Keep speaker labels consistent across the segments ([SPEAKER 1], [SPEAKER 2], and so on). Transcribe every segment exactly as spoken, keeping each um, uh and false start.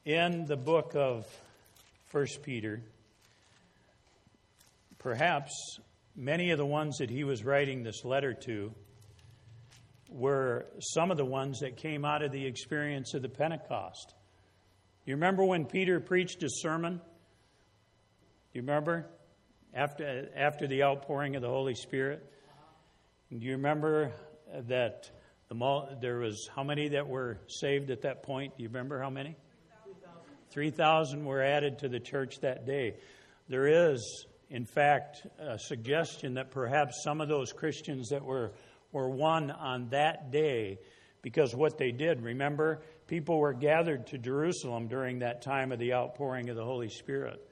[SPEAKER 1] in the book of First Peter, perhaps many of the ones that he was writing this letter to were some of the ones that came out of the experience of the Pentecost. You remember when Peter preached his sermon? You remember? After, after the outpouring of the Holy Spirit? Do you remember that the, there was how many that were saved at that point? Do you remember how many? three thousand were added to the church that day. There is, in fact, a suggestion that perhaps some of those Christians that were, were won on that day, because what they did, remember, people were gathered to Jerusalem during that time of the outpouring of the Holy Spirit.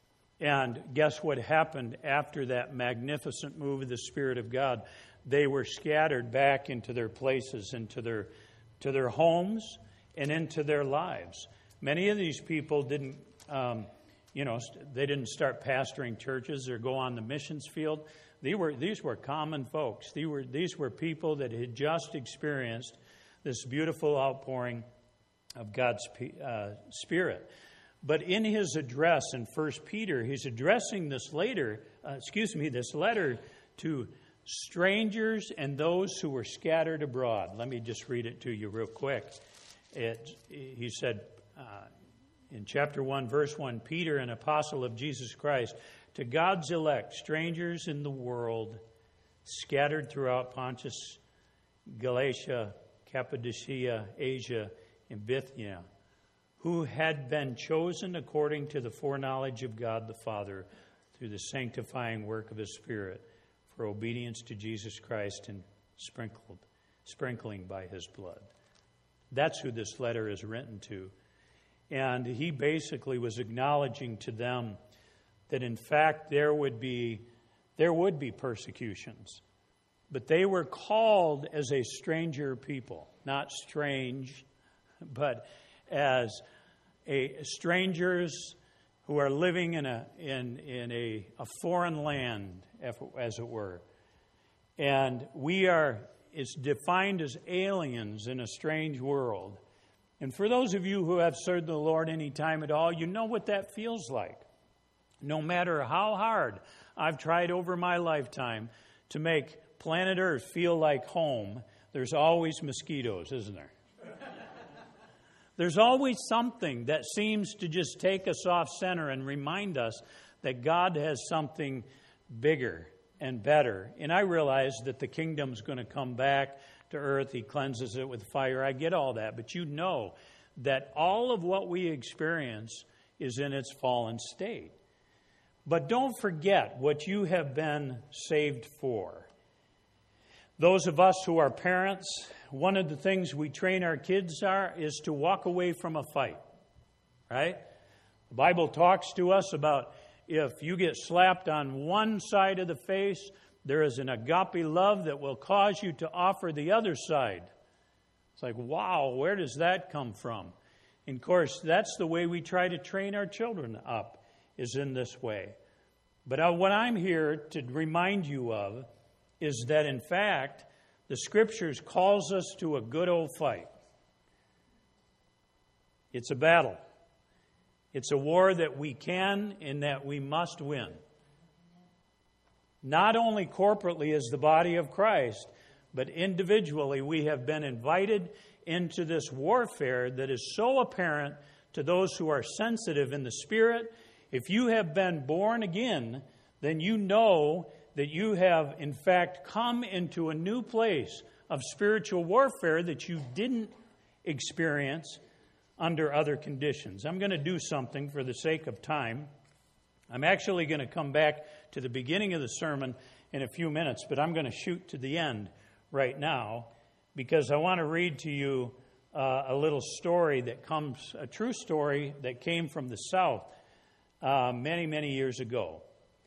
[SPEAKER 1] And guess what happened after that magnificent move of the Spirit of God? They were scattered back into their places, into their, to their homes, and into their lives. Many of these people didn't, um, you know, they didn't start pastoring churches or go on the missions field. These were these were common folks. These were these were people that had just experienced this beautiful outpouring of God's uh, Spirit. But in his address in First Peter, he's addressing this later, uh, excuse me, this letter to strangers and those who were scattered abroad. Let me just read it to you real quick. It, he said. Uh, in chapter one, verse one, Peter, an apostle of Jesus Christ, to God's elect, strangers in the world, scattered throughout Pontus, Galatia, Cappadocia, Asia, and Bithynia, who had been chosen according to the foreknowledge of God the Father through the sanctifying work of His Spirit for obedience to Jesus Christ and sprinkled, sprinkling by His blood. That's who this letter is written to. And he basically was acknowledging to them that in fact there would be there would be persecutions. But they were called as a stranger people, not strange, but as a strangers who are living in a in in a, a foreign land, as it were. And we are is defined as aliens in a strange world. And for those of you who have served the Lord any time at all, you know what that feels like. No matter how hard I've tried over my lifetime to make planet Earth feel like home, there's always mosquitoes, isn't there? There's always something that seems to just take us off center and remind us that God has something bigger and better. And I realize that the kingdom's going to come back to earth. He cleanses it with fire. I get all that. But you know that all of what we experience is in its fallen state. But don't forget what you have been saved for. Those of us who are parents, one of the things we train our kids are is to walk away from a fight. Right? The Bible talks to us about if you get slapped on one side of the face, there is an agape love that will cause you to offer the other side. It's like, wow, where does that come from? And of course, that's the way we try to train our children up, is in this way. But what I'm here to remind you of is that, in fact, the Scriptures calls us to a good old fight. It's a battle. It's a war that we can and that we must win. Not only corporately as the body of Christ, but individually we have been invited into this warfare that is so apparent to those who are sensitive in the Spirit. If you have been born again, then you know that you have in fact come into a new place of spiritual warfare that you didn't experience under other conditions. I'm going to do something for the sake of time. I'm actually going to come back to the beginning of the sermon in a few minutes, but I'm going to shoot to the end right now because I want to read to you uh, a little story that comes, a true story that came from the South uh, many, many years ago.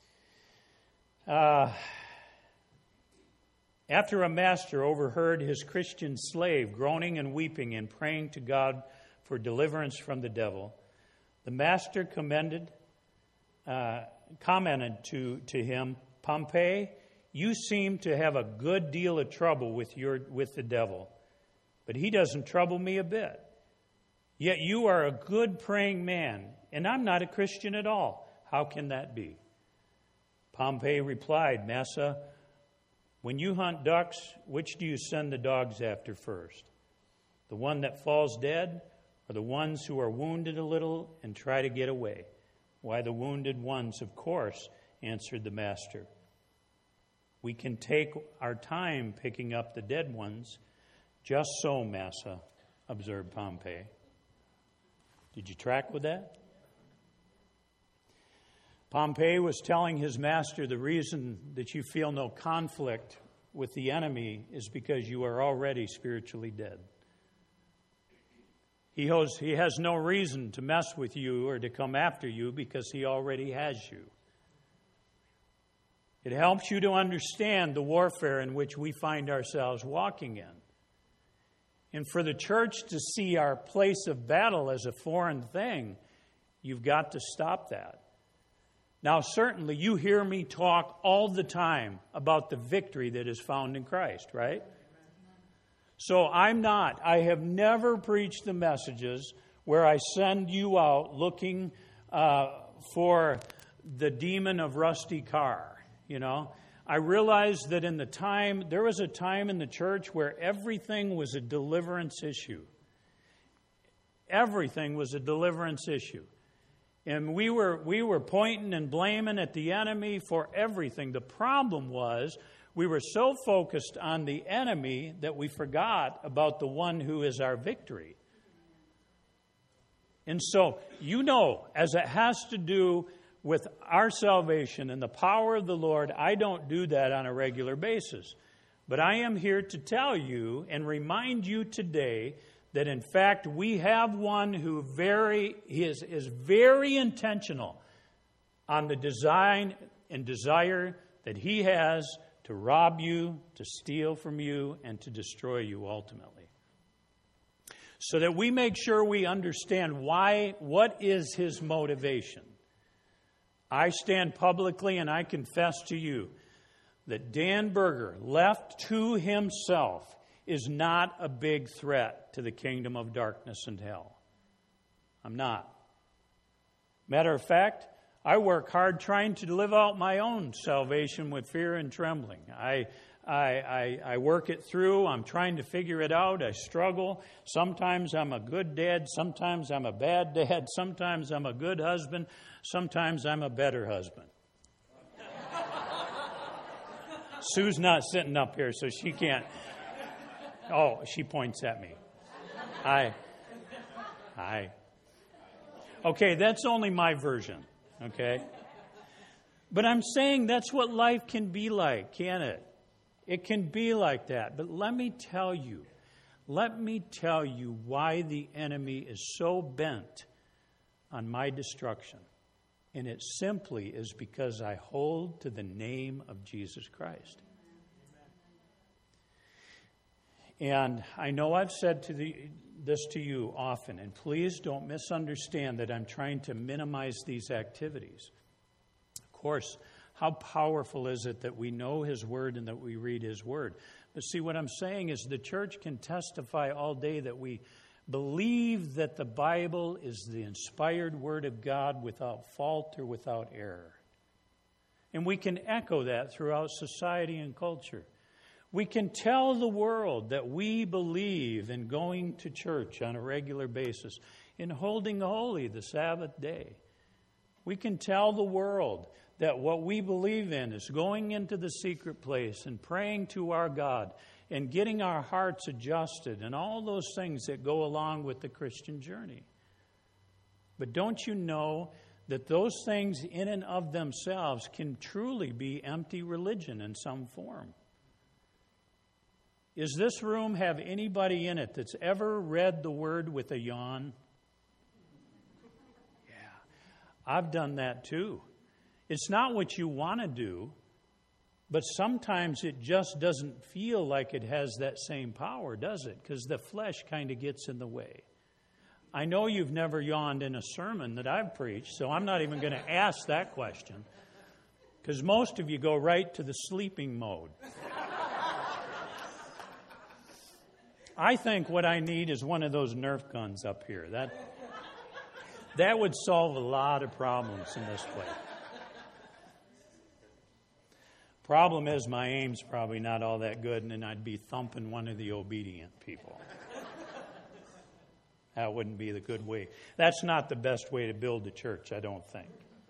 [SPEAKER 1] Uh, after a master overheard his Christian slave groaning and weeping and praying to God for deliverance from the devil, the master commended Uh, commented to, to him, Pompey, you seem to have a good deal of trouble with your with the devil, but he doesn't trouble me a bit. Yet you are a good praying man, and I'm not a Christian at all. How can that be? Pompey replied, Massa, when you hunt ducks, which do you send the dogs after first? The one that falls dead, or the ones who are wounded a little and try to get away? Why, the wounded ones, of course, answered the master. We can take our time picking up the dead ones. Just so, Massa, observed Pompey. Did you track with that? Pompey was telling his master the reason that you feel no conflict with the enemy is because you are already spiritually dead. He has, he has no reason to mess with you or to come after you because he already has you. It helps you to understand the warfare in which we find ourselves walking in. And for the church to see our place of battle as a foreign thing, you've got to stop that. Now, certainly, you hear me talk all the time about the victory that is found in Christ, right? So I'm not, I have never preached the messages where I send you out looking uh, for the demon of rusty car, you know. I realized that in the time, there was a time in the church where everything was a deliverance issue. Everything was a deliverance issue. And we were we were pointing and blaming at the enemy for everything. The problem was we were so focused on the enemy that we forgot about the one who is our victory. And so, you know, as it has to do with our salvation and the power of the Lord, I don't do that on a regular basis. But I am here to tell you and remind you today that in fact we have one who very is, is very intentional on the design and desire that he has to rob you, to steal from you, and to destroy you ultimately. So that we make sure we understand why, what is his motivation. I stand publicly and I confess to you that Dan Berger, left to himself, is not a big threat to the kingdom of darkness and hell. I'm not. Matter of fact, I work hard trying to live out my own salvation with fear and trembling. I, I, I, I work it through. I'm trying to figure it out. I struggle. Sometimes I'm a good dad. Sometimes I'm a bad dad. Sometimes I'm a good husband. Sometimes I'm a better husband. Sue's not sitting up here, so she can't. Oh, she points at me. Hi. Hi. Okay, that's only my version, okay? But I'm saying that's what life can be like, can't it? It can be like that. But let me tell you, let me tell you why the enemy is so bent on my destruction. And it simply is because I hold to the name of Jesus Christ. And I know I've said to the, this to you often, and please don't misunderstand that I'm trying to minimize these activities. Of course, how powerful is it that we know His Word and that we read His Word? But see, what I'm saying is the church can testify all day that we believe that the Bible is the inspired Word of God without fault or without error. And we can echo that throughout society and culture. We can tell the world that we believe in going to church on a regular basis, in holding holy the Sabbath day. We can tell the world that what we believe in is going into the secret place and praying to our God and getting our hearts adjusted and all those things that go along with the Christian journey. But don't you know that those things in and of themselves can truly be empty religion in some form? Does this room have anybody in it that's ever read the Word with a yawn? Yeah, I've done that too. It's not what you want to do, but sometimes it just doesn't feel like it has that same power, does it? Because the flesh kind of gets in the way. I know you've never yawned in a sermon that I've preached, so I'm not even going to ask that question, because most of you go right to the sleeping mode. I think what I need is one of those Nerf guns up here. That that would solve a lot of problems in this place. Problem is, my aim's probably not all that good, and then I'd be thumping one of the obedient people. That wouldn't be the good way. That's not the best way to build a church, I don't think.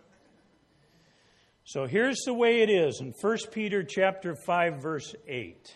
[SPEAKER 1] So here's the way it is in First Peter chapter five, verse eight.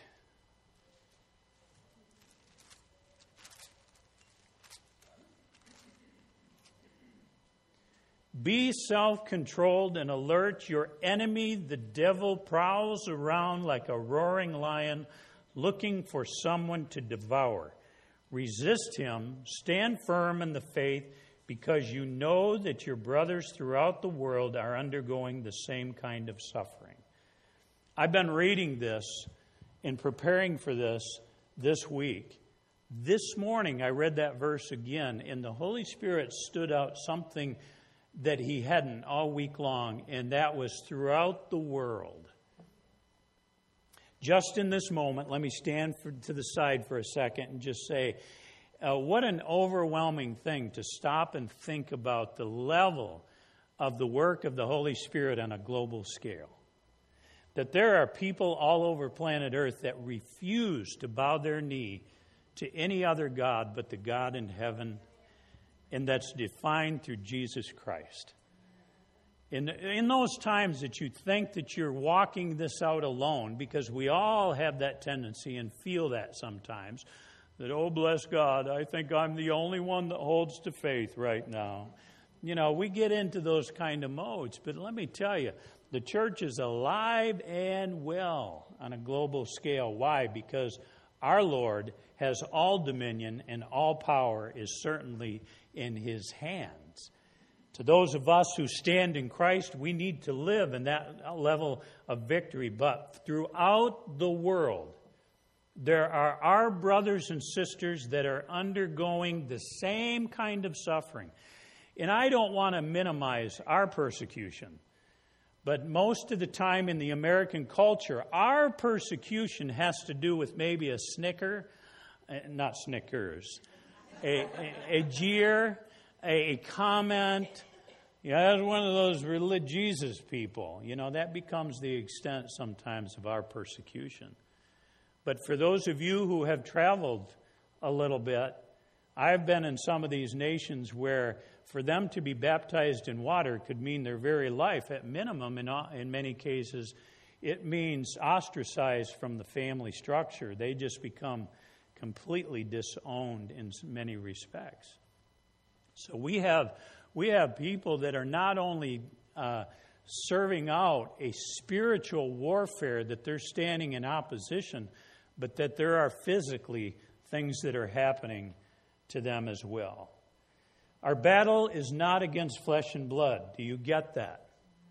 [SPEAKER 1] Be self-controlled and alert. Your enemy, the devil, prowls around like a roaring lion looking for someone to devour. Resist him. Stand firm in the faith because you know that your brothers throughout the world are undergoing the same kind of suffering. I've been reading this and preparing for this this week. This morning I read that verse again, and the Holy Spirit stood out something that he hadn't all week long, and that was throughout the world. Just in this moment, let me stand for, to the side for a second and just say, uh, what an overwhelming thing to stop and think about the level of the work of the Holy Spirit on a global scale. That there are people all over planet Earth that refuse to bow their knee to any other God but the God in heaven, and that's defined through Jesus Christ. In, in those times that you think that you're walking this out alone, because we all have that tendency and feel that sometimes, that, oh, bless God, I think I'm the only one that holds to faith right now. You know, we get into those kind of modes, but let me tell you, the church is alive and well on a global scale. Why? Because our Lord has all dominion and all power is certainly in his hands. To those of us who stand in Christ, we need to live in that level of victory. But throughout the world, there are our brothers and sisters that are undergoing the same kind of suffering. And I don't want to minimize our persecution, but most of the time in the American culture, our persecution has to do with maybe a snicker, not Snickers, a, a, a jeer, a, a comment. You know, that's one of those religious people. You know, that becomes the extent sometimes of our persecution. But for those of you who have traveled a little bit, I've been in some of these nations where for them to be baptized in water could mean their very life. At minimum, in, in many cases, it means ostracized from the family structure. They just become completely disowned in many respects. So we have we have people that are not only uh, serving out a spiritual warfare, that they're standing in opposition, but that there are physically things that are happening to them as well. Our battle is not against flesh and blood. Do you get that?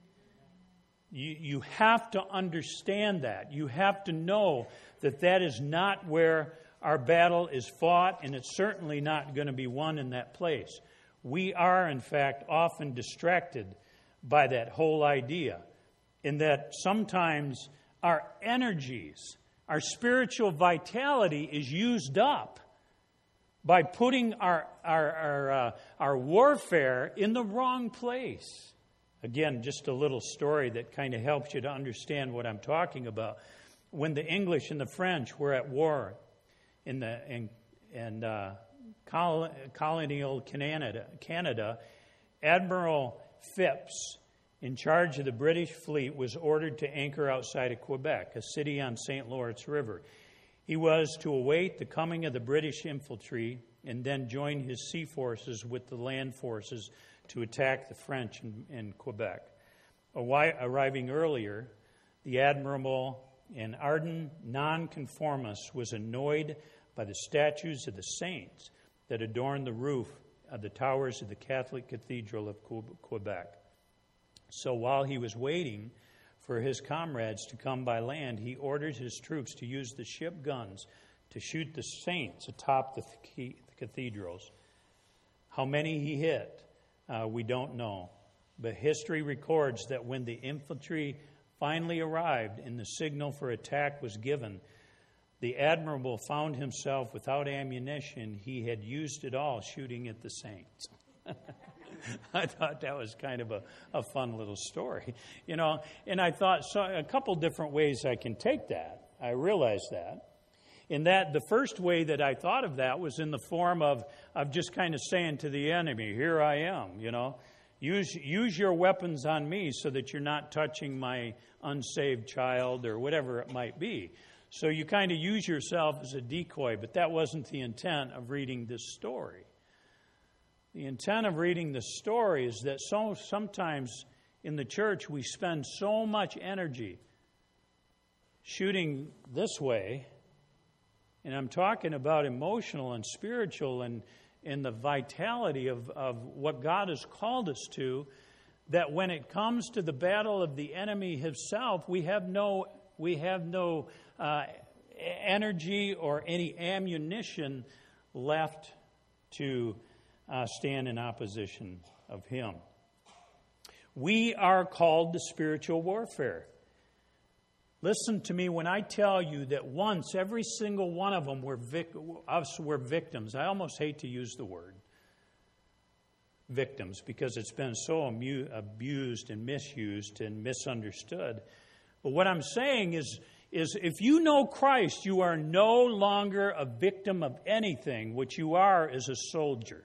[SPEAKER 1] You, you have to understand that. You have to know that that is not where our battle is fought, and it's certainly not going to be won in that place. We are, in fact, often distracted by that whole idea, in that sometimes our energies, our spiritual vitality is used up by putting our our our, uh, our warfare in the wrong place. Again, just a little story that kind of helps you to understand what I'm talking about. When the English and the French were at war in the in, in uh, col- colonial Canada, Canada, Admiral Phipps, in charge of the British fleet, was ordered to anchor outside of Quebec, a city on Saint Lawrence River. He was to await the coming of the British infantry and then join his sea forces with the land forces to attack the French in, in Quebec. Arriving earlier, the admiral, an ardent nonconformist, was annoyed by the statues of the saints that adorned the roof of the towers of the Catholic Cathedral of Quebec. So while he was waiting for his comrades to come by land, he ordered his troops to use the ship guns to shoot the saints atop the, th- the cathedrals. How many he hit, uh, we don't know. But history records that when the infantry finally arrived and the signal for attack was given, the admiral found himself without ammunition. He had used it all shooting at the saints. I thought that was kind of a, a fun little story, you know. And I thought so, a couple different ways I can take that. I realized that. In that, the first way that I thought of that was in the form of, of just kind of saying to the enemy, here I am, you know. Use, use your weapons on me so that you're not touching my unsaved child or whatever it might be. So you kind of use yourself as a decoy, but that wasn't the intent of reading this story. The intent of reading the story is that so sometimes in the church we spend so much energy shooting this way, and I'm talking about emotional and spiritual and, and the vitality of, of what God has called us to, that when it comes to the battle of the enemy himself, we have no we have no uh, energy or any ammunition left to Uh, stand in opposition of him. We are called to spiritual warfare. Listen to me when I tell you that once every single one of them were vic- us were victims. I almost hate to use the word victims because it's been so amu- abused and misused and misunderstood. But what I'm saying is, is if you know Christ, you are no longer a victim of anything. What you are is a soldier.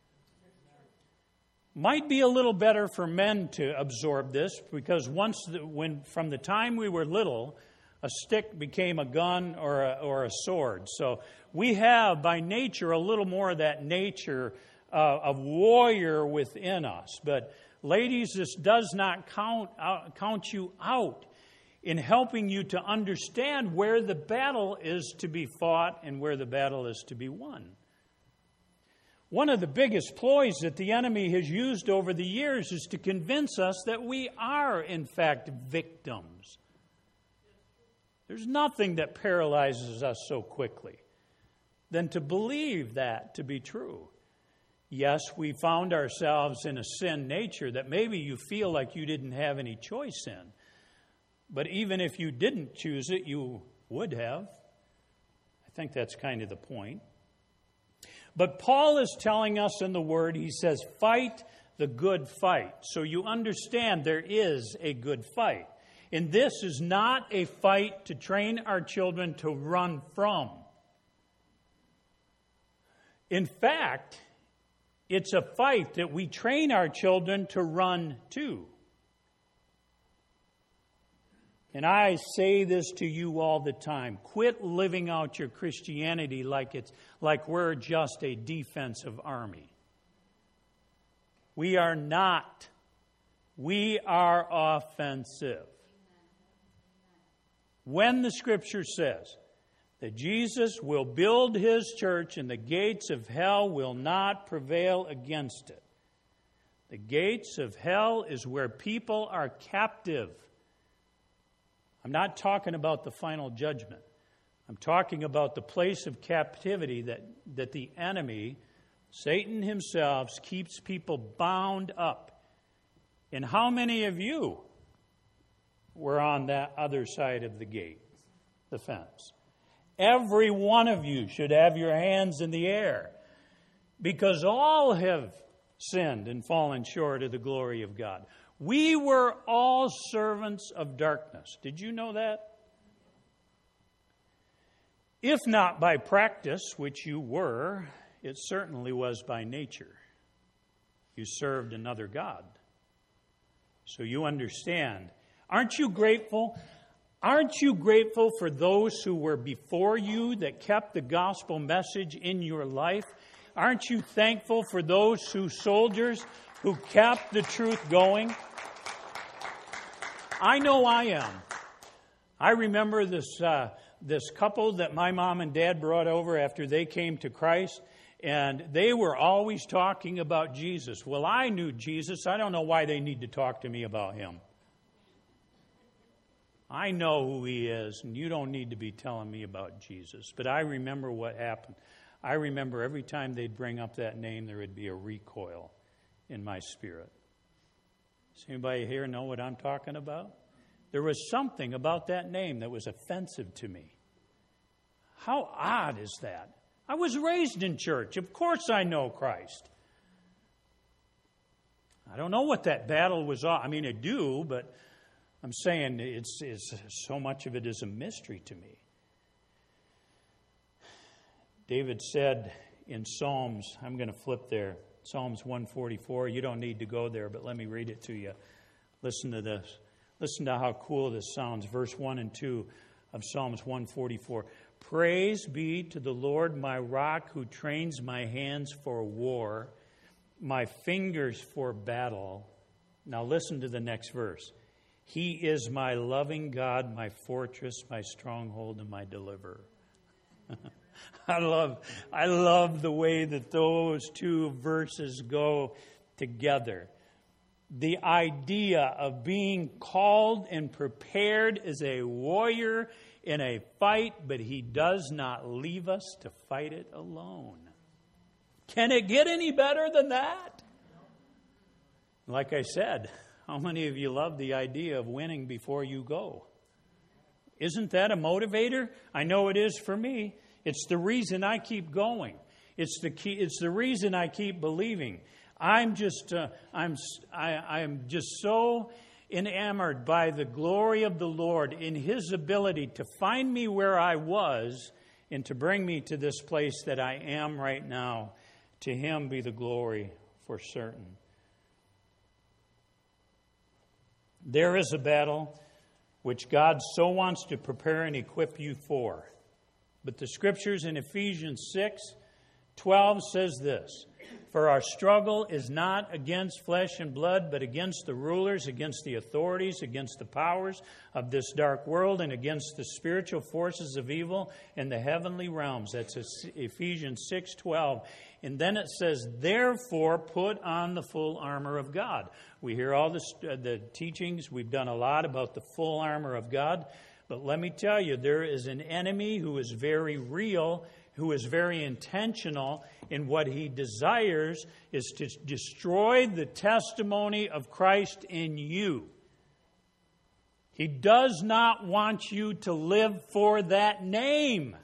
[SPEAKER 1] Might be a little better for men to absorb this because once, the, when from the time we were little, a stick became a gun or a, or a sword. So we have by nature a little more of that nature uh, of warrior within us. But ladies, this does not count uh, count you out in helping you to understand where the battle is to be fought and where the battle is to be won. One of the biggest ploys that the enemy has used over the years is to convince us that we are, in fact, victims. There's nothing that paralyzes us so quickly than to believe that to be true. Yes, we found ourselves in a sin nature that maybe you feel like you didn't have any choice in. But even if you didn't choose it, you would have. I think that's kind of the point. But Paul is telling us in the Word, he says, fight the good fight. So you understand there is a good fight. And this is not a fight to train our children to run from. In fact, it's a fight that we train our children to run to. And I say this to you all the time. Quit living out your Christianity like it's like we're just a defensive army. We are not. We are offensive. When the Scripture says that Jesus will build His church and the gates of hell will not prevail against it. The gates of hell is where people are captive. I'm not talking about the final judgment. I'm talking about the place of captivity that, that the enemy, Satan himself, keeps people bound up. And how many of you were on that other side of the gate, the fence? Every one of you should have your hands in the air, because all have sinned and fallen short of the glory of God. We were all servants of darkness. Did you know that? If not by practice, which you were, it certainly was by nature. You served another god. So you understand. Aren't you grateful? Aren't you grateful for those who were before you that kept the gospel message in your life? Aren't you thankful for those who soldiers who kept the truth going? I know I am. I remember this uh, this couple that my mom and dad brought over after they came to Christ, and they were always talking about Jesus. Well, I knew Jesus. I don't know why they need to talk to me about Him. I know who He is, and you don't need to be telling me about Jesus. But I remember what happened. I remember every time they'd bring up that name, there would be a recoil in my spirit. Does anybody here know what I'm talking about? There was something about that name that was offensive to me. How odd is that? I was raised in church. Of course I know Christ. I don't know what that battle was. I mean, I do, but I'm saying it's, it's so much of it is a mystery to me. David said in Psalms, I'm going to flip there, Psalms one forty-four. You don't need to go there, but let me read it to you. Listen to this. Listen to how cool this sounds. Verse one and two of Psalms one forty-four. Praise be to the Lord, my rock, who trains my hands for war, my fingers for battle. Now listen to the next verse. He is my loving God, my fortress, my stronghold, and my deliverer. I love, I love the way that those two verses go together. The idea of being called and prepared as a warrior in a fight, but he does not leave us to fight it alone. Can it get any better than that? Like I said, how many of you love the idea of winning before you go? Isn't that a motivator? I know it is for me. It's the reason I keep going. It's the key, it's the reason I keep believing. I'm just uh, I'm I, I'm just so enamored by the glory of the Lord in His ability to find me where I was and to bring me to this place that I am right now. To Him be the glory for certain. There is a battle which God so wants to prepare and equip you for. But the Scriptures in Ephesians six twelve says this, for our struggle is not against flesh and blood, but against the rulers, against the authorities, against the powers of this dark world, and against the spiritual forces of evil in the heavenly realms. That's Ephesians six twelve. And then it says, therefore, put on the full armor of God. We hear all the, uh, the teachings. We've done a lot about the full armor of God. But let me tell you, there is an enemy who is very real, who is very intentional, and what he desires is to destroy the testimony of Christ in you. He does not want you to live for that name.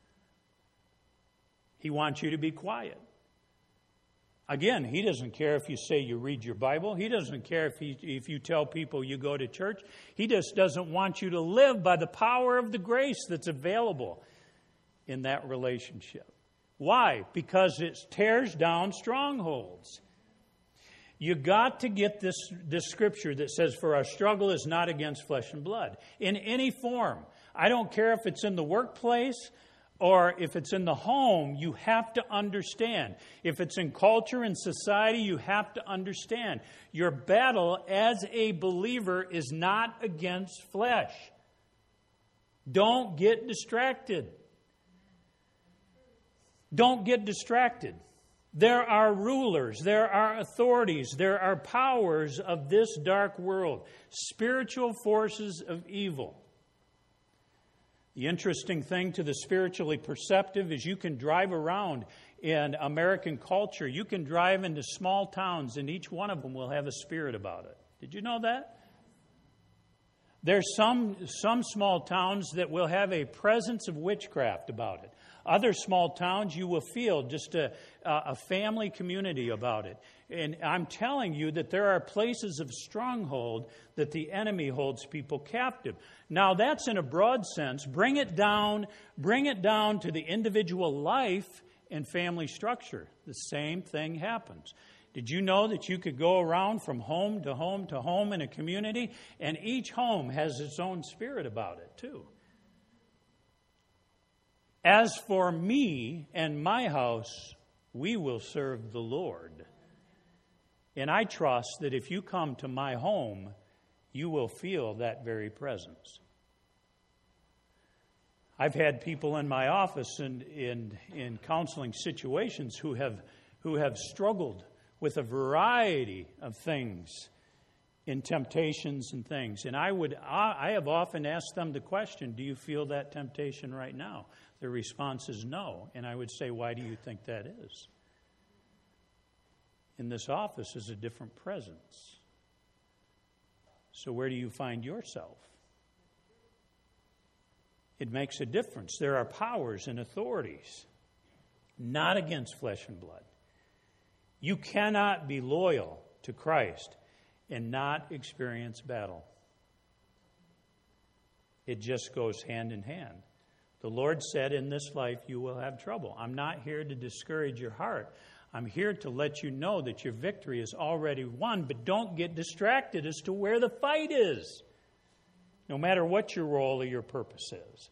[SPEAKER 1] He wants you to be quiet. Again, he doesn't care if you say you read your Bible. He doesn't care if, he, if you tell people you go to church. He just doesn't want you to live by the power of the grace that's available in that relationship. Why? Because it tears down strongholds. You got to get this, this scripture that says, for our struggle is not against flesh and blood. In any form. I don't care if it's in the workplace or if it's in the home, you have to understand. If it's in culture and society, you have to understand. Your battle as a believer is not against flesh. Don't get distracted. Don't get distracted. There are rulers, there are authorities, there are powers of this dark world, spiritual forces of evil. The interesting thing to the spiritually perceptive is you can drive around in American culture. You can drive into small towns, and each one of them will have a spirit about it. Did you know that? There's some, some small towns that will have a presence of witchcraft about it. Other small towns, you will feel just a, a family community about it. And I'm telling you that there are places of stronghold that the enemy holds people captive. Now, that's in a broad sense. Bring it down, bring it down to the individual life and family structure. The same thing happens. Did you know that you could go around from home to home to home in a community, and each home has its own spirit about it, too? As for me and my house, we will serve the Lord. And I trust that if you come to my home, you will feel that very presence. I've had people in my office and in, in, in counseling situations who have who have struggled with a variety of things in temptations and things. And I would I have often asked them the question, do you feel that temptation right now? Their response is no. And I would say, why do you think that is? In this office is a different presence. So where do you find yourself? It makes a difference. There are powers and authorities, not against flesh and blood. You cannot be loyal to Christ and not experience battle. It just goes hand in hand. The Lord said, in this life you will have trouble. I'm not here to discourage your heart. I'm here to let you know that your victory is already won, but don't get distracted as to where the fight is, no matter what your role or your purpose is.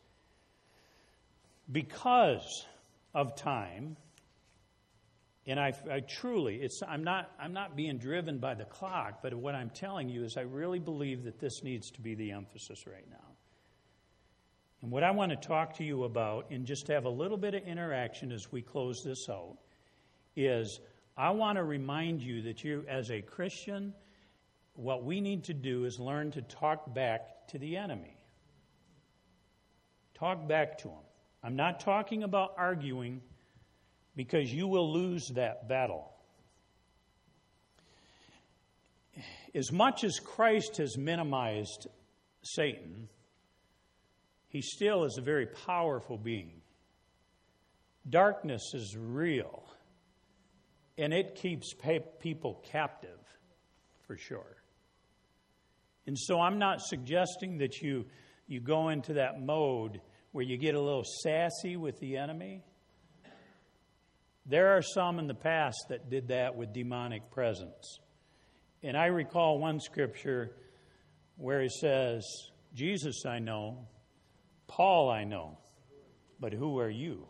[SPEAKER 1] Because of time, and I, I truly, it's, I'm not, I'm not being driven by the clock, but what I'm telling you is I really believe that this needs to be the emphasis right now. And what I want to talk to you about, and just have a little bit of interaction as we close this out, is I want to remind you that you, as a Christian, what we need to do is learn to talk back to the enemy. Talk back to him. I'm not talking about arguing, because you will lose that battle. As much as Christ has minimized Satan, he still is a very powerful being. Darkness is real, and it keeps people captive, for sure. And so I'm not suggesting that you, you go into that mode where you get a little sassy with the enemy. There are some in the past that did that with demonic presence. And I recall one scripture where he says, Jesus I know, Paul I know, but who are you?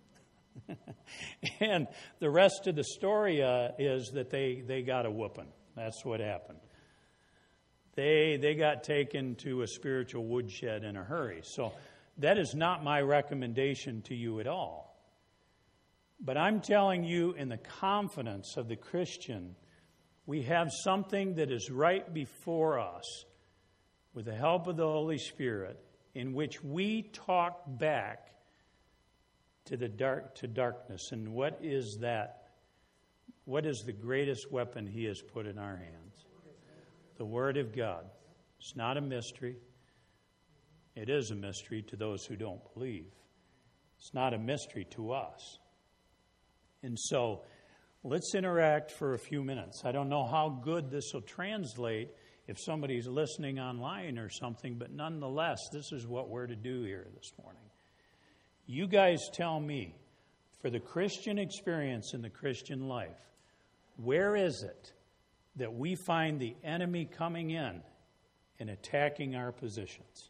[SPEAKER 1] And the rest of the story uh, is that they, they got a whooping. That's what happened. They, they got taken to a spiritual woodshed in a hurry. So that is not my recommendation to you at all. But I'm telling you, in the confidence of the Christian, we have something that is right before us with the help of the Holy Spirit, in which we talk back to the dark to darkness. And what is that? What is the greatest weapon he has put in our hands? The Word of God. It's not a mystery. It is a mystery to those who don't believe. It's not a mystery to us. And so, let's interact for a few minutes. I don't know how good this will translate if somebody's listening online or something, but nonetheless, this is what we're to do here this morning. You guys tell me, for the Christian experience in the Christian life, where is it that we find the enemy coming in and attacking our positions?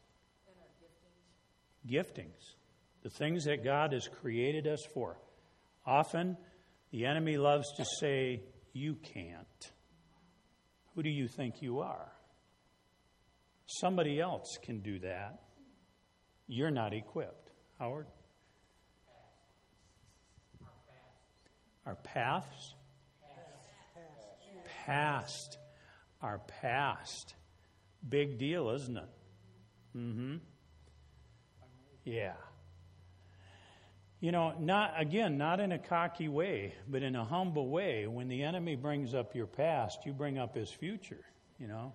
[SPEAKER 1] Giftings. The things that God has created us for. Often, the enemy loves to say, you can't. Who do you think you are? Somebody else can do that. You're not equipped. Howard? Our paths? Past. Our past. Big deal, isn't it? Mm-hmm. Yeah. You know, not again, not in a cocky way, but in a humble way. When the enemy brings up your past, you bring up his future, you know.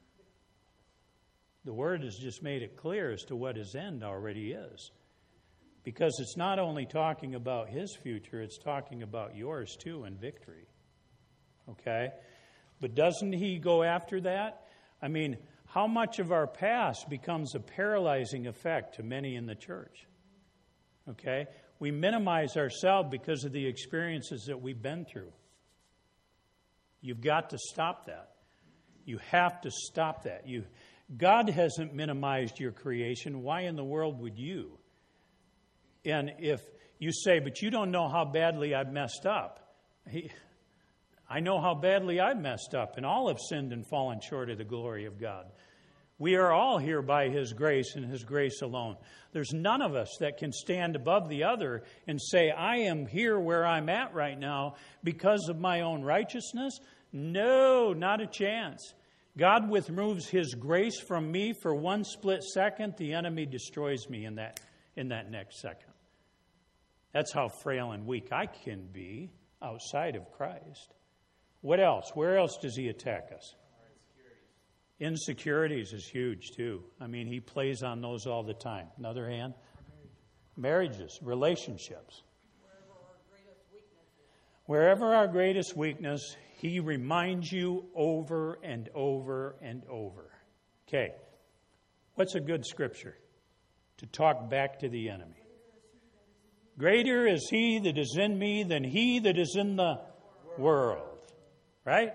[SPEAKER 1] The Word has just made it clear as to what his end already is. Because it's not only talking about his future, it's talking about yours too in victory. Okay? But doesn't he go after that? I mean, how much of our past becomes a paralyzing effect to many in the church? Okay? We minimize ourselves because of the experiences that we've been through. You've got to stop that. You have to stop that. You, God hasn't minimized your creation. Why in the world would you? And if you say, but you don't know how badly I've messed up. He, I know how badly I've messed up, and all have sinned and fallen short of the glory of God. We are all here by His grace and His grace alone. There's none of us that can stand above the other and say, I am here where I'm at right now because of my own righteousness. No, not a chance. God withdraws His grace from me for one split second. The enemy destroys me in that, in that next second. That's how frail and weak I can be outside of Christ. What else? Where else does He attack us? Insecurities is huge too. I mean, he plays on those all the time. Another hand, marriages, relationships. Wherever our greatest weakness, he reminds you over and over and over. Okay, what's a good scripture to talk back to the enemy? Greater is he that is in me than he that is in the world. Right?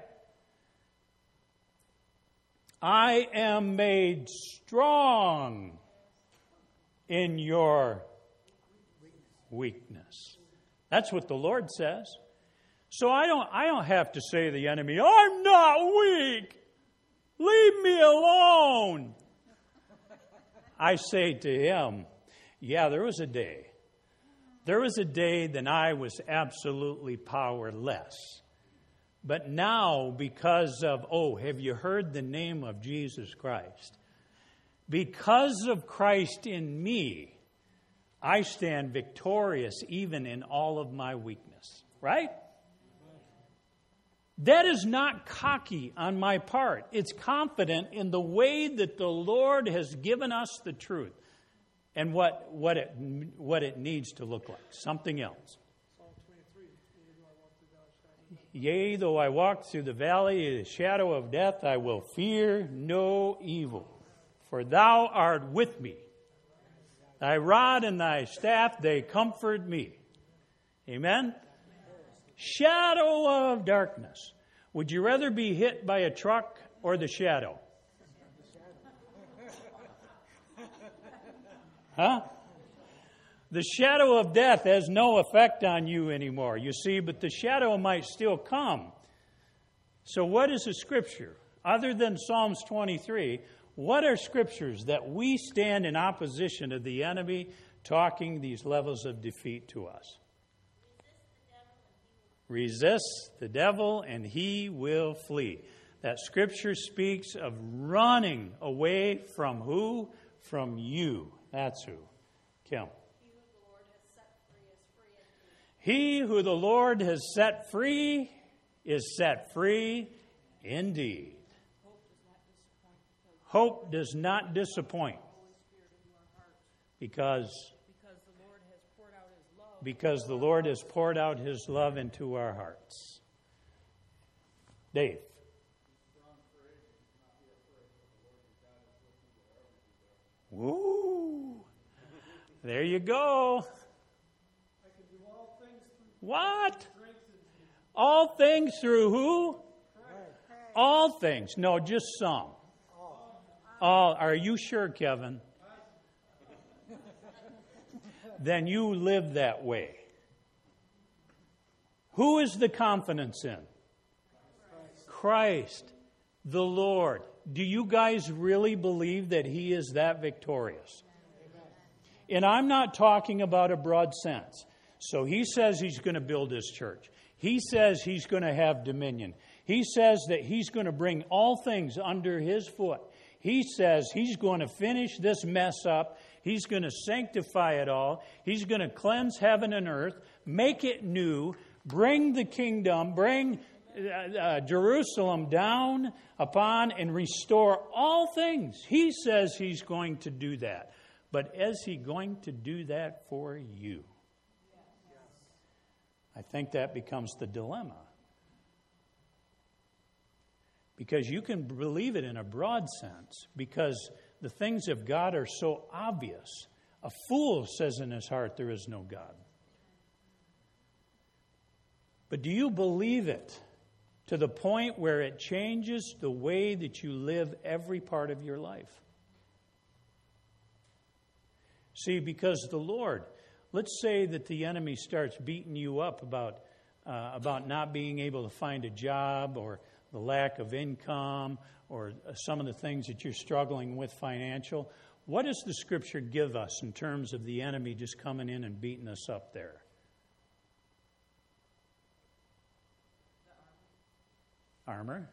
[SPEAKER 1] I am made strong in your weakness. That's what the Lord says. So I don't I don't have to say to the enemy, I'm not weak. Leave me alone. I say to him, yeah, there was a day. There was a day that I was absolutely powerless. But now, because of, oh, have you heard the name of Jesus Christ? Because of Christ in me, I stand victorious even in all of my weakness. Right? That is not cocky on my part. It's confident in the way that the Lord has given us the truth and what, what, it, what it needs to look like. Something else. Yea, though I walk through the valley of the shadow of death, I will fear no evil. For thou art with me. Thy rod and thy staff, they comfort me. Amen? Shadow of darkness. Would you rather be hit by a truck or the shadow? Huh? The shadow of death has no effect on you anymore, you see, but the shadow might still come. So what is a scripture? Other than Psalms twenty-three, what are scriptures that we stand in opposition to the enemy talking these levels of defeat to us? Resist the devil and he will flee. That scripture speaks of running away from who? From you. That's who. Kim. He who the Lord has set free is set free indeed. Hope does not disappoint. Because Because the Lord has poured out His love into our hearts. Dave. Woo! There you go. What? All things through who? All things. No, just some. All. Are you sure, Kevin? Then you live that way. Who is the confidence in? Christ, the Lord. Do you guys really believe that He is that victorious? And I'm not talking about a broad sense. So He says He's going to build His church. He says He's going to have dominion. He says that He's going to bring all things under His foot. He says He's going to finish this mess up. He's going to sanctify it all. He's going to cleanse heaven and earth, make it new, bring the kingdom, bring uh, uh, Jerusalem down upon and restore all things. He says He's going to do that. But is He going to do that for you? I think that becomes the dilemma. Because you can believe it in a broad sense, because the things of God are so obvious. A fool says in his heart, there is no God. But do you believe it to the point where it changes the way that you live every part of your life? See, because the Lord, let's say that the enemy starts beating you up about, uh, about not being able to find a job, or the lack of income, or some of the things that you're struggling with financial. What does the Scripture give us in terms of the enemy just coming in and beating us up there? Armor.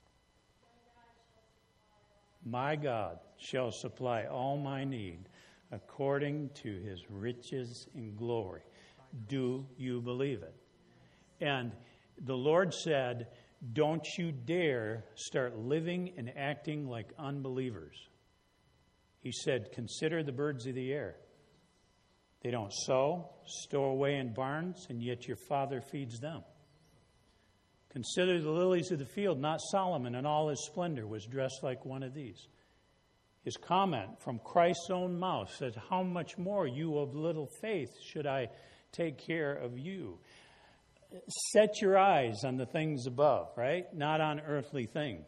[SPEAKER 1] My God shall supply all my need according to His riches in glory. Do you believe it? And the Lord said, don't you dare start living and acting like unbelievers. He said, consider the birds of the air. They don't sow, store away in barns, and yet your Father feeds them. Consider the lilies of the field. Not Solomon in all his splendor was dressed like one of these. His comment from Christ's own mouth said, how much more, you of little faith, should I take care of you? Set your eyes on the things above, right? Not on earthly things.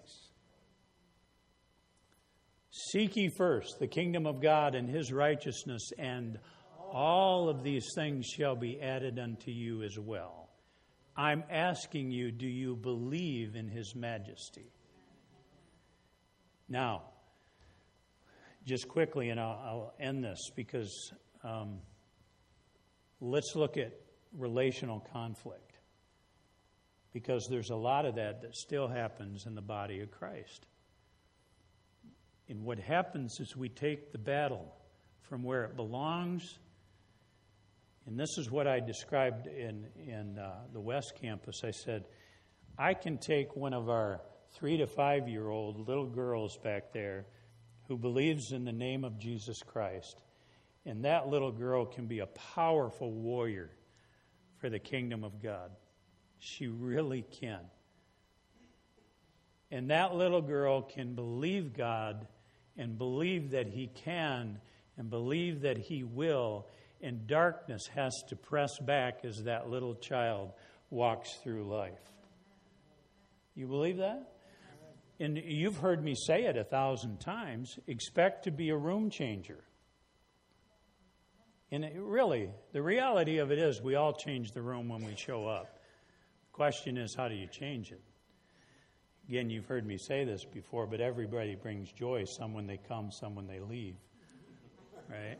[SPEAKER 1] Seek ye first the kingdom of God and his righteousness, and all of these things shall be added unto you as well. I'm asking you, do you believe in his majesty? Now, just quickly, and I'll, I'll end this, because um, let's look at relational conflict. Because there's a lot of that that still happens in the body of Christ. And what happens is we take the battle from where it belongs. And this is what I described in, in uh, the West Campus. I said, I can take one of our three to five-year-old little girls back there who believes in the name of Jesus Christ, and that little girl can be a powerful warrior for the kingdom of God. She really can. And that little girl can believe God and believe that he can and believe that he will, and darkness has to press back as that little child walks through life. You believe that? And you've heard me say it a thousand times, expect to be a room changer. And it really, the reality of it is we all change the room when we show up. The question is, how do you change it? Again, you've heard me say this before, but everybody brings joy, some when they come, some when they leave. Right?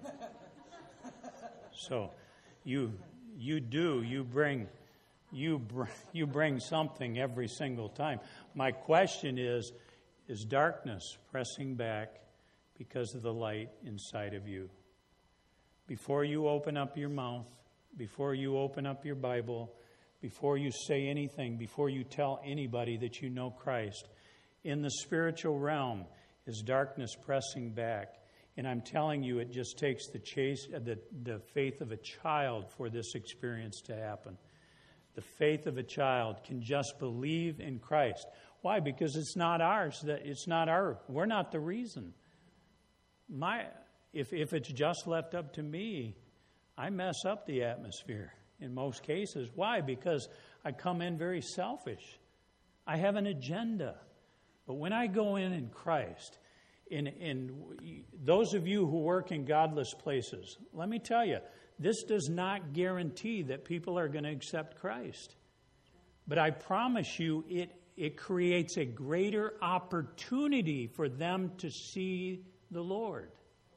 [SPEAKER 1] So you you do, you bring you br- you bring something every single time. My question is, is darkness pressing back because of the light inside of you? Before you open up your mouth, before you open up your Bible, before you say anything, before you tell anybody that you know Christ, in the spiritual realm, is darkness pressing back? And I'm telling you, it just takes the chase, the, the faith of a child for this experience to happen. The faith of a child can just believe in Christ. Why? Because it's not ours. That it's not our. We're not the reason. My, if if it's just left up to me, I mess up the atmosphere in most cases. Why? Because I come in very selfish. I have an agenda. But when I go in in Christ, in in those of you who work in godless places, let me tell you, this does not guarantee that people are going to accept Christ. But I promise you, it, it creates a greater opportunity for them to see the Lord.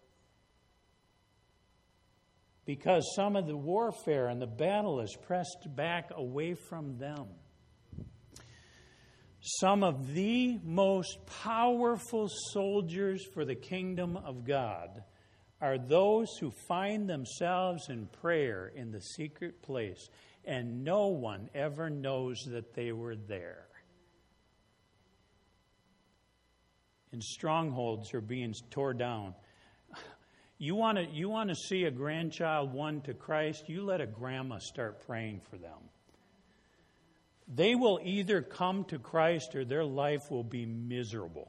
[SPEAKER 1] Because some of the warfare and the battle is pressed back away from them. Some of the most powerful soldiers for the kingdom of God are those who find themselves in prayer in the secret place, and no one ever knows that they were there. And strongholds are being torn down. You want to you want to see a grandchild won to Christ, you let a grandma start praying for them. They will either come to Christ or their life will be miserable.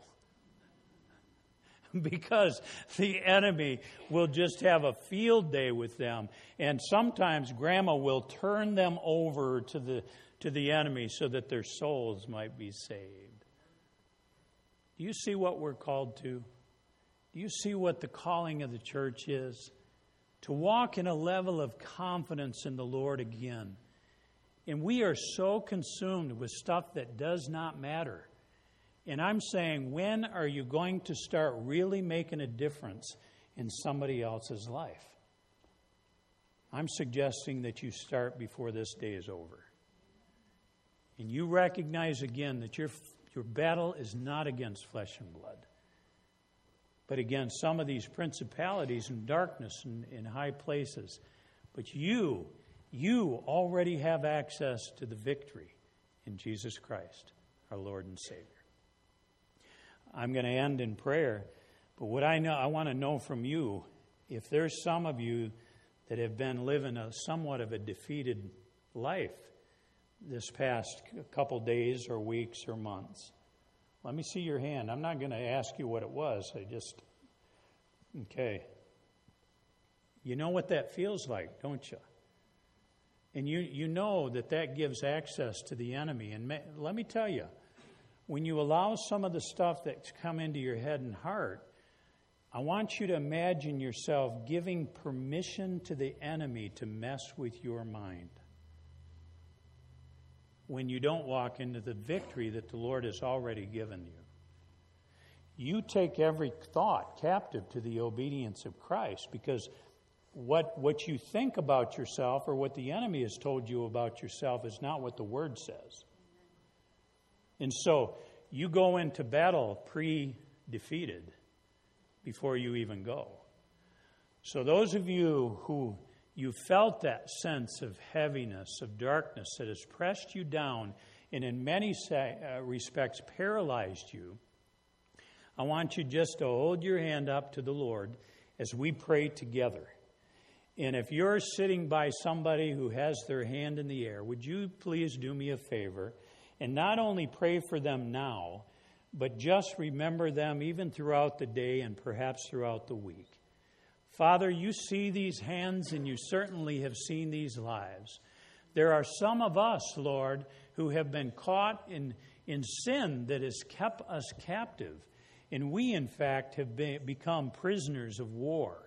[SPEAKER 1] Because the enemy will just have a field day with them. And sometimes grandma will turn them over to the to the enemy so that their souls might be saved. Do you see what we're called to? Do you see what the calling of the church is? To walk in a level of confidence in the Lord again. And we are so consumed with stuff that does not matter. And I'm saying, when are you going to start really making a difference in somebody else's life? I'm suggesting that you start before this day is over. And you recognize again that your, your battle is not against flesh and blood, but against some of these principalities and darkness in, in high places. But you, you already have access to the victory in Jesus Christ. our Lord and Savior. I'm going to end in prayer, but what I know, I want to know from you, if there's some of you that have been living a somewhat of a defeated life this past couple days or weeks or months. Let me see your hand. I'm not going to ask you what it was. I just, okay. You know what that feels like, don't you? And you, you know that that gives access to the enemy. And ma- let me tell you, when you allow some of the stuff that's come into your head and heart, I want you to imagine yourself giving permission to the enemy to mess with your mind when you don't walk into the victory that the Lord has already given you. You take every thought captive to the obedience of Christ, because what, what you think about yourself or what the enemy has told you about yourself is not what the Word says. And so you go into battle pre-defeated before you even go. So those of you who you felt that sense of heaviness, of darkness that has pressed you down and in many respects paralyzed you, I want you just to hold your hand up to the Lord as we pray together. And if you're sitting by somebody who has their hand in the air, would you please do me a favor and not only pray for them now, but just remember them even throughout the day and perhaps throughout the week. Father, you see these hands and you certainly have seen these lives. There are some of us, Lord, who have been caught in, in sin that has kept us captive. And we, in fact, have been, become prisoners of war.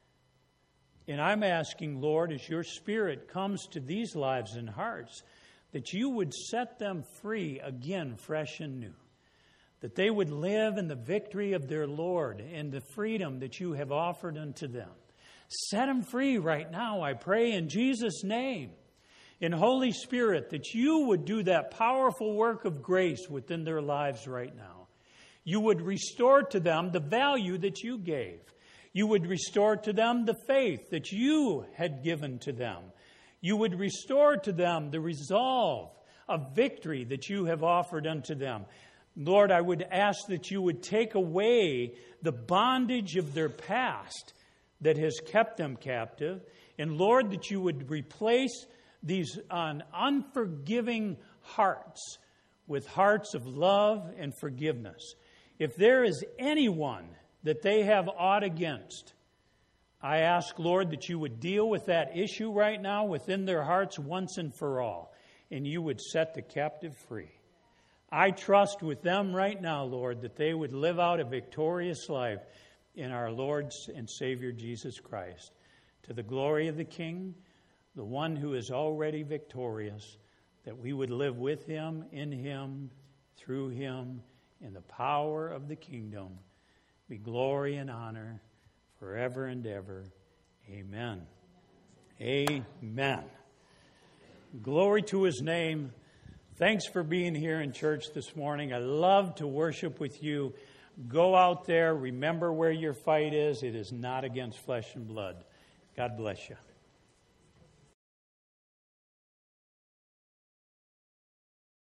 [SPEAKER 1] And I'm asking, Lord, as your Spirit comes to these lives and hearts, that you would set them free again, fresh and new. That they would live in the victory of their Lord and the freedom that you have offered unto them. Set them free right now, I pray, in Jesus' name. In Holy Spirit, that you would do that powerful work of grace within their lives right now. You would restore to them the value that you gave. You would restore to them the faith that you had given to them. You would restore to them the resolve of victory that you have offered unto them. Lord, I would ask that you would take away the bondage of their past that has kept them captive. And Lord, that you would replace these uh, unforgiving hearts with hearts of love and forgiveness. If there is anyone that they have aught against, I ask, Lord, that you would deal with that issue right now within their hearts once and for all, and you would set the captive free. I trust with them right now, Lord, that they would live out a victorious life in our Lord and Savior Jesus Christ, to the glory of the King, the one who is already victorious, that we would live with him, in him, through him, in the power of the kingdom. Be glory and honor forever and ever. Amen. Amen. Glory to his name. Thanks for being here in church this morning. I love to worship with you. Go out there. Remember where your fight is. It is not against flesh and blood. God bless you.